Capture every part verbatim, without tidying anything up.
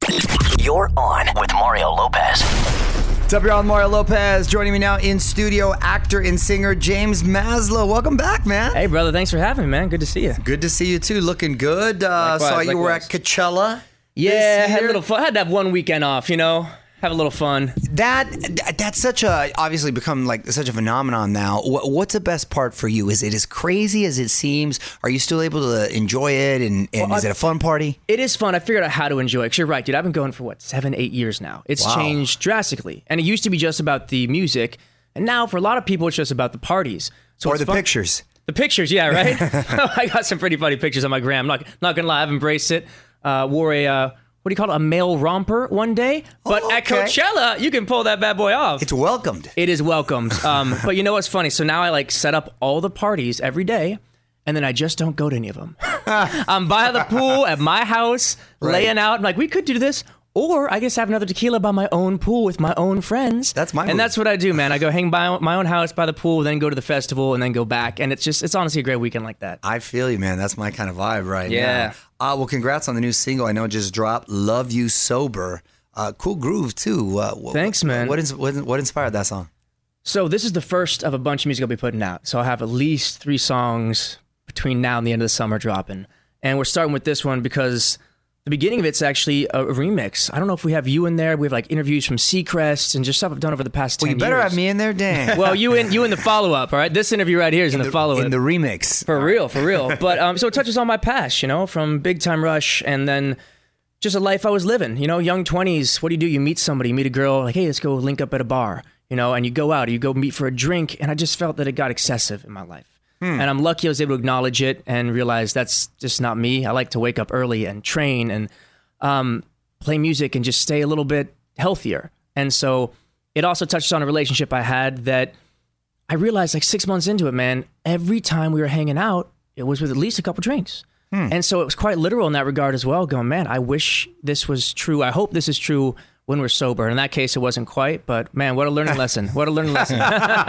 You're on with Mario Lopez. What's up, y'all? Mario Lopez. Joining me now in studio, actor and singer James Maslow. Welcome back, man. Hey, brother. Thanks for having me, man. Good to see you. Good to see you, too. Looking good. Uh, Likewise, saw you likewise. were at Coachella. Yeah, this had a year. little fun. I had to have one weekend off, you know, have a little fun. That that's such a obviously become like such a phenomenon now. What, what's the best part for you? Is it as crazy as it seems? Are you still able to enjoy it? And, and Well, is I- it a fun party? It is fun. I figured out how to enjoy it. 'Cause you're right, dude. I've been going for, what, seven, eight years now. It's Wow. changed drastically. And it used to be just about the music. And now, for a lot of people, it's just about the parties. So Or it's the fun- pictures? The pictures, yeah, right? I got some pretty funny pictures on my gram. Not, not going to lie, I've embraced it. Uh, wore a... Uh, What do you call it? A male romper one day. But Oh, at okay. Coachella, you can pull that bad boy off. It's welcomed. It is welcomed. Um, but you know what's funny? So now I like set up all the parties every day, and then I just don't go to any of them. I'm by the pool at my house, Right. laying out. I'm like, we could do this. Or I just have another tequila by my own pool with my own friends. That's my move. And that's what I do, man. I go hang by my own house by the pool, then go to the festival, and then go back. And it's just, it's honestly a great weekend like that. I feel you, man. That's my kind of vibe right Yeah. now. Uh, well, congrats on the new single. I know it just dropped. Love You Sober. Uh, cool groove, too. Uh, wh- Thanks, man. What, is, what, what inspired that song? So this is the first of a bunch of music I'll be putting out. So I'll have at least three songs between now and the end of the summer dropping. And we're starting with this one because the beginning of it's actually a remix. I don't know if we have you in there. We have like interviews from Seacrest and just stuff I've done over the past ten Well, you better years. have me in there, dang. Well, you in you in the follow-up, all right? This interview right here is in, the, follow-up. In the remix. For real, for real. But um, so it touches on my past, you know, from Big Time Rush and then just a life I was living. You know, young twenties, what do you do? You meet somebody, you meet a girl, like, hey, let's go link up at a bar, you know, and you go out or you go meet for a drink. And I just felt that it got excessive in my life. And I'm lucky I was able to acknowledge it and realize that's just not me. I like to wake up early and train and um, play music and just stay a little bit healthier. And so it also touches on a relationship I had that I realized like six months into it, man, every time we were hanging out, it was with at least a couple drinks. And so it was quite literal in that regard as well, going, man, I wish this was true. I hope this is true when we're sober. In that case, it wasn't quite, but man, what a learning lesson. What a learning lesson.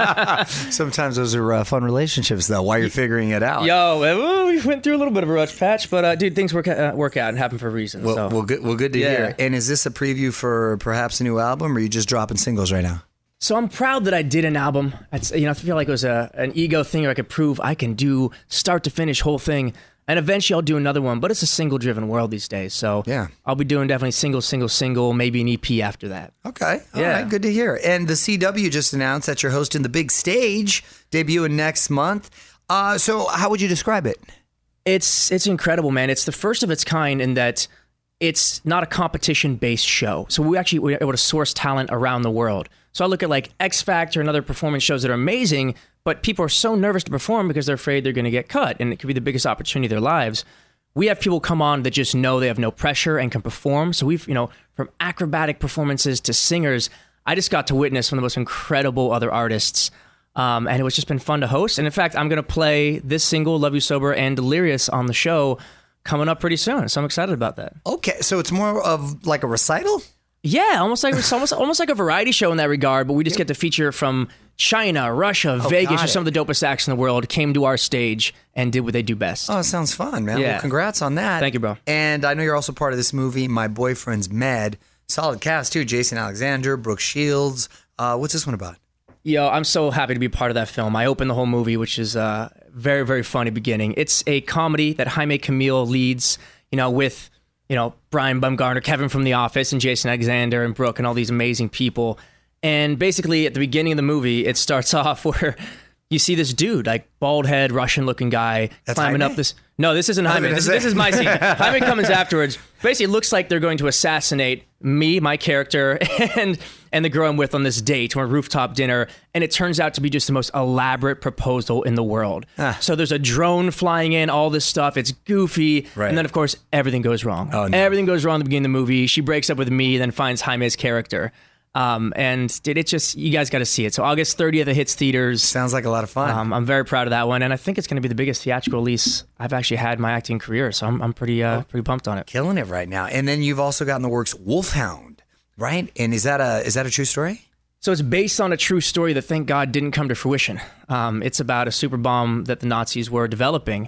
Sometimes those are uh, fun relationships, though, while you're figuring it out. Yo, uh, we went through a little bit of a rough patch, but uh, dude, things work, uh, work out and happen for a reason. Well, so. well, good, well, good to Yeah. hear. And is this a preview for perhaps a new album, or are you just dropping singles right now? So I'm proud that I did an album. It's, you know, I feel like it was a, an ego thing where I could prove I can do start to finish whole thing. And eventually I'll do another one, but it's a single-driven world these days. So Yeah. I'll be doing definitely single, single, single, maybe an E P after that. Okay. All Yeah. right. Good to hear. And the C W just announced that you're hosting the big stage, debuting next month. Uh, so how would you describe it? It's it's incredible, man. It's the first of its kind in that it's not a competition-based show. So we actually were able to source talent around the world. So I look at like X Factor and other performance shows that are amazing, but people are so nervous to perform because they're afraid they're going to get cut, and it could be the biggest opportunity of their lives. We have people come on that just know they have no pressure and can perform. So we've, you know, from acrobatic performances to singers, I just got to witness one of the most incredible other artists. Um, and it was just been fun to host. And in fact, I'm going to play this single, Love You Sober and Delirious, on the show coming up pretty soon. So I'm excited about that. Okay. So it's more of like a recital? Yeah, almost like it's almost almost like a variety show in that regard, but we just get to feature from China, Russia, Vegas, got just it. some of the dopest acts in the world came to our stage and did what they do best. Oh, it sounds fun, man. Yeah. Well, congrats on that. Thank you, bro. And I know you're also part of this movie, My Boyfriend's Med. Solid cast, too. Jason Alexander, Brooke Shields. Uh, what's this one about? Yo, I'm so happy to be part of that film. I opened the whole movie, which is a very, very funny beginning. It's a comedy that Jaime Camille leads, you know, with, you know, Brian Bumgarner, Kevin from The Office, and Jason Alexander and Brooke and all these amazing people. And basically, at the beginning of the movie, it starts off where you see this dude, like bald head, Russian-looking guy, That's climbing Jaime? up this. No, this isn't Jaime. gonna This, say. this is my scene. Jaime comes afterwards. Basically, it looks like they're going to assassinate me, my character, and and the girl I'm with on this date. We're at rooftop dinner, and it turns out to be just the most elaborate proposal in the world. Ah. So there's a drone flying in, all this stuff. It's goofy, Right. and then of course everything goes wrong. Oh, no. Everything goes wrong at the beginning of the movie. She breaks up with me, then finds Jaime's character. Um, and dude, it just, you guys got to see it. So August thirtieth, it hits theaters. Sounds like a lot of fun. Um, I'm very proud of that one, and I think it's going to be the biggest theatrical release I've actually had in my acting career. So I'm I'm pretty uh, pretty pumped on it. Killing it right now. And then you've also got in the works Wolfhound, right? And is that a is that a true story? So it's based on a true story that, thank God, didn't come to fruition. Um, it's about a super bomb that the Nazis were developing,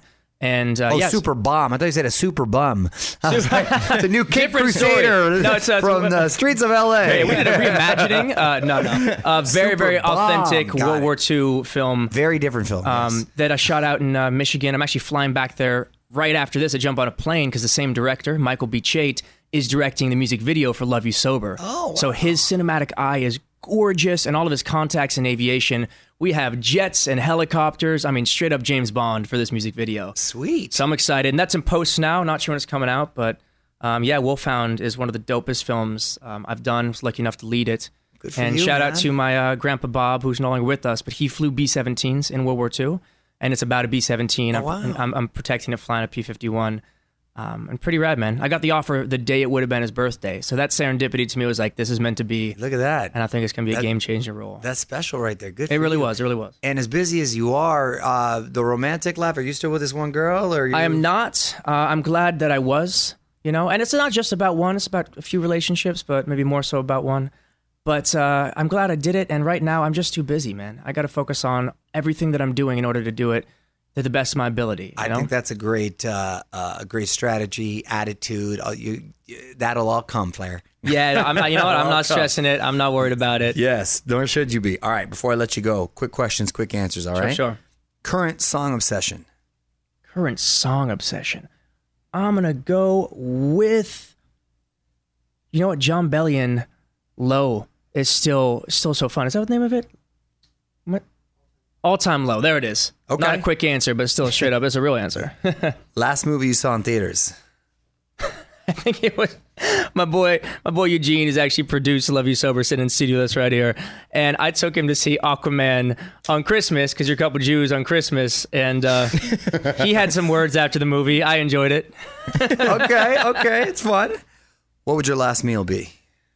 And uh, Oh, yes. Super Bomb. I thought you said a super bum. I was like, it's a new Cape Different story. Crusader No, it's, uh, from the streets of L A. Hey, we did a reimagining. Uh, no, no. Uh, very, Super very Bomb. authentic Got World it. War Two film Very different film. um, yes. that I shot out in uh, Michigan. I'm actually flying back there right after this. I jump on a plane because the same director, Michael B. Chait, is directing the music video for Love You Sober. Oh, wow. So his cinematic eye is gorgeous, and all of his contacts in aviation. We have jets and helicopters. I mean, straight up James Bond for this music video. Sweet. So I'm excited. And that's in post now. Not sure when it's coming out, but um, yeah, Wolfhound is one of the dopest films um, I've done. I was lucky enough to lead it. Good for and you, shout man. out to my uh, grandpa Bob, who's no longer with us, but he flew B seventeens in World War Two, and it's about a B seventeen. Oh, I'm, wow. I'm, I'm protecting it, flying a P fifty-one. Um, and pretty rad, man. I got the offer the day it would have been his birthday. So that serendipity to me was like, this is meant to be. Look at that. And I think it's going to be a That- game-changing role. That's special right there. Good. It for really you. was. It really was. And as busy as you are, uh, the romantic life. Are you still with this one girl, or are you... I am not. Uh, I'm glad that I was, you know, and it's not just about one. It's about a few relationships, but maybe more so about one. But uh, I'm glad I did it. And right now, I'm just too busy, man. I got to focus on everything that I'm doing in order to do it to the best of my ability. You I know? think that's a great, uh, uh, a great strategy, attitude. Uh, you, that'll all come, Flair. Yeah, I'm not, you know what? I'm not Come. stressing it. I'm not worried about it. Yes, nor should you be. All right, before I let you go, quick questions, quick answers. All Sure, right. sure. Current song obsession. Current song obsession. I'm going to go with, you know what? John Bellion, Low, is still still so fun. Is that what the name of it? What? All Time Low. There it is. Okay. Not a quick answer, but still straight up. It's a real answer. Last movie you saw in theaters. I think it was my boy. My boy Eugene has actually produced Love You Sober, sitting in studio that's right here, and I took him to see Aquaman on Christmas because you're a couple Jews on Christmas, and uh, he had some words after the movie. I enjoyed it. Okay, okay, it's fun. What would your last meal be?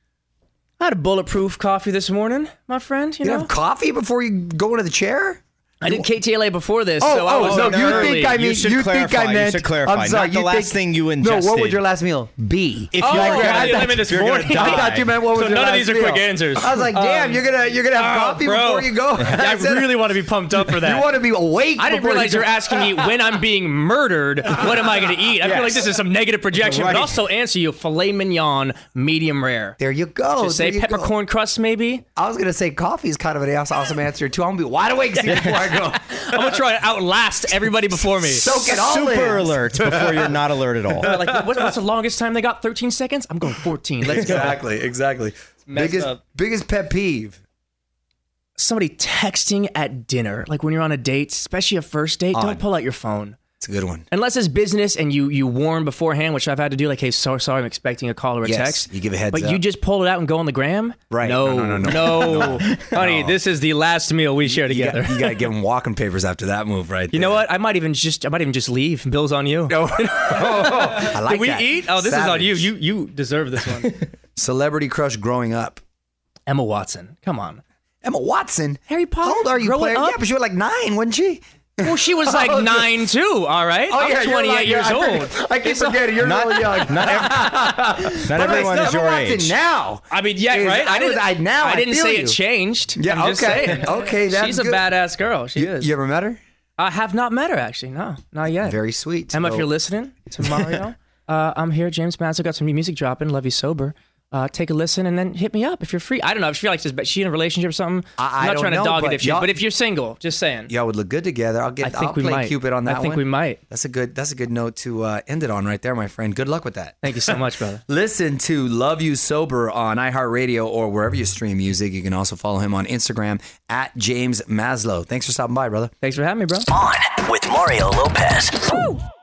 I had a bulletproof coffee this morning, my friend. You, You know, have coffee before you go into the chair? I did K T L A before this, Oh, so I oh, was no, up you early. think I mean You should you clarify, think I you meant should clarify, I'm sorry, not the you last think, thing you No, what ingested. would your last meal be? If Oh, you I like, got I you thought limit this you're gonna morning. I die. thought you meant what was So your none of last these are meal? quick answers. I was like, damn, Um, you're gonna you're gonna have oh, coffee bro. before you go. I said- really want to be pumped up for that. You want to be awake. I didn't before realize you you were asking me when I'm being murdered, what am I going to eat? I feel like this is some negative projection, Right. but also answer you filet mignon, medium rare. There you go. Just say there you go. peppercorn crust, maybe. I was gonna say coffee is kind of an awesome answer too. I'm gonna be wide awake see before I go. I'm going to try to outlast everybody before me. Soak it all Super in. alert before you're not alert at all. Like, what, what's the longest time they got? thirteen seconds? I'm going fourteen. Let's go. Exactly, exactly. messed Biggest up. biggest pet peeve. Somebody texting at dinner, like when you're on a date, especially a first date, On. don't pull out your phone. It's a good one. Unless it's business and you you warn beforehand, which I've had to do, like, hey, so sorry, I'm expecting a call or a Yes, text. you give a heads But up. you just pull it out and go on the gram? Right. No, No, no, no, no. no. Honey, this is the last meal we share You together. got, you got to give them walking papers after that move, right? You know what? I might even just I might even just leave. Bill's on you. No. I like Did we that. eat? Oh, this is on you. Savage. You you deserve this one. Celebrity crush growing up. Emma Watson. Come on. Emma Watson. Harry Potter. How old are you, Growing player? up? Yeah, but she was like nine, wasn't she? Well, she was like Oh, nine too. All right. I'm you're twenty-eight like- years I old. forget- I keep It's a- forgetting. You're Not- really young. Not, ev- not everyone is Emma your Watson age. now. I mean, yeah, Is- right. I was- I- now I I didn't feel say you. it changed. Yeah, I'm just okay. saying. Okay, that's she's a good. badass girl. She You, is. you ever met her? I have not met her actually. No, not yet. Very sweet. Emma, if So- you're listening to Mario, uh, I'm here. James Manzo got some new music dropping. Love You Sober. Uh, take a listen and then hit me up if you're free. I don't know if you feel like she's, she in a relationship or something. I- I I'm not don't trying to know, dog it but if she, y'all- but if you're single, just saying. Y'all would look good together. I'll get. I think I'll we play might. Cupid on that I think one. we might. That's a good. That's a good note to uh, end it on right there, my friend. Good luck with that. Thank you so much, brother. Listen to Love You Sober on iHeartRadio or wherever you stream music. You can also follow him on Instagram at James Maslow. Thanks for stopping by, brother. Thanks for having me, bro. On with Mario Lopez.